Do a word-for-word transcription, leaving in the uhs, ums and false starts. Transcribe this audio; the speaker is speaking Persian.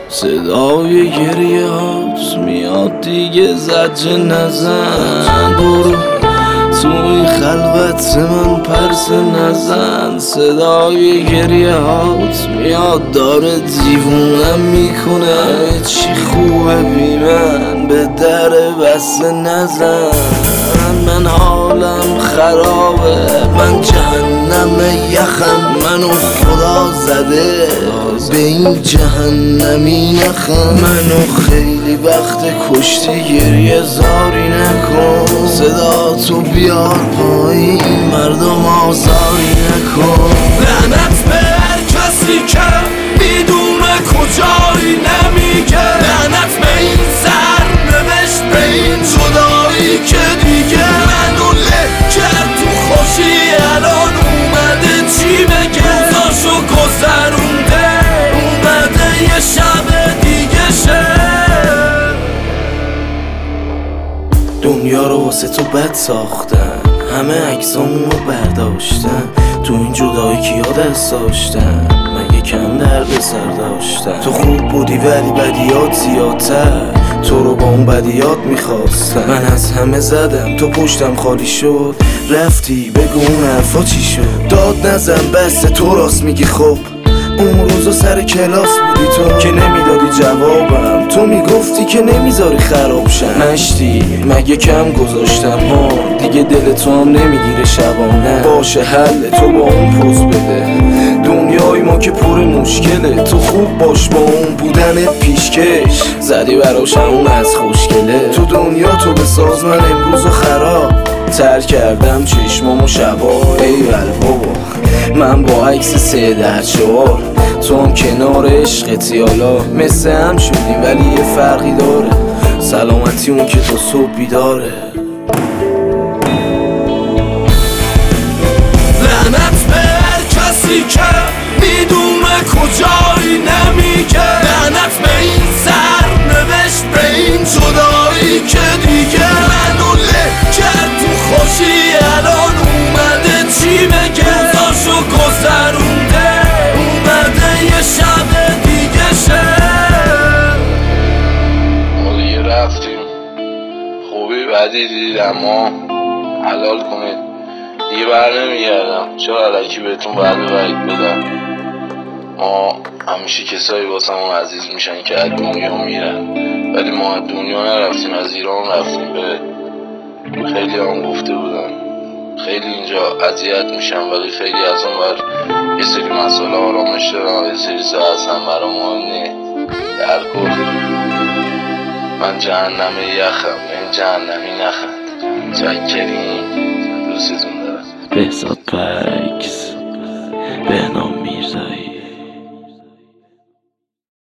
صدای گریه هات میاد دیگه، زجه نزن، برو توی خلوت من پرسه نزن. صدای گریه هات میاد داره دیوونم میکنه، چی خوبه بی من به در بسته نزن. من حالم خرابه، من جهنم یخم، منو خدا زده به این جهنمی نخم. منو خیلی وقت کشتی، گریه زاری نکن، صدا تو بیار پایین، مردم آزاری نکن. لعنت به هر کسی که میدونه کجایی نمیگه، لعنت به این سرنوشت، به این جدایی که دیگه منو له کرد تو خوشی، الان اومده چی بگه، روزاشو گذرونده، اومده یه شب دیگه شه. دنیا رو واسه تو بد ساختن، همه عکسامونو برداشتن، تو این جدایی کیا دست داشتن، مگه کم درد سر داشتن. تو خوب بودی ولی بدیات زیادتر، تو رو با اون بدیات میخواستن. من از همه زدم تو پشتم خالی شد، رفتی بگو اون حرفا چی شد. داد نزن بس تو راست میگی، خب اون روزا سر کلاس بودی تو که نمیدادی جوابم، تو میگفتی که نمیذاری خراب شم. مشتی مگه کم گذاشتم ها، دیگه دل تو هم نمیگیره شبانه. باشه حل تو با اون پوز بده، دنیای ما که پر مشکله، تو خوب باش با اون بودنت پیشکش، زدی براش اون از خوشگله. تو دنیا تو بساز، من امروزو خراب تر کردم چشمامو شبا. ایول بابا من با عکس سه در چهار، تو هم کنار عشقتی، حالا مثل هم شدیم ولی یه فرقی داره، سلامتی اون که تو صبح بیداره. لعنت به هر کسی که میدونه کجایی نمیگه، لعنت به این سرنوشت، به این جدایی که دیگه منو له کرد تو خوشی، الان اومده چی بگه، روزاشو گذرونده، اومده یه شب دیگه شه. ما دیگه رفتیم، خوبی بدی دید اما حلال کنید دیگه، بر نمیگردم، چرا علکی بهتون وعده وعید بدم. ما همیشه کسایی واسمون عزیز میشن که از دنیا میرن، ولی ما از دنیا نرفتیم، از ایران رفتیم. به خیلی هم گفته بودن خیلی اینجا اذیت میشن، ولی خیلی از اون بر یه سری مسئله آرامش دارن، یه سری سه اصلا برا مهم نی. در کل من جهنم یخم، این جهنمی نخند. چکرین، دوستتون دارم. بهزاد پکس.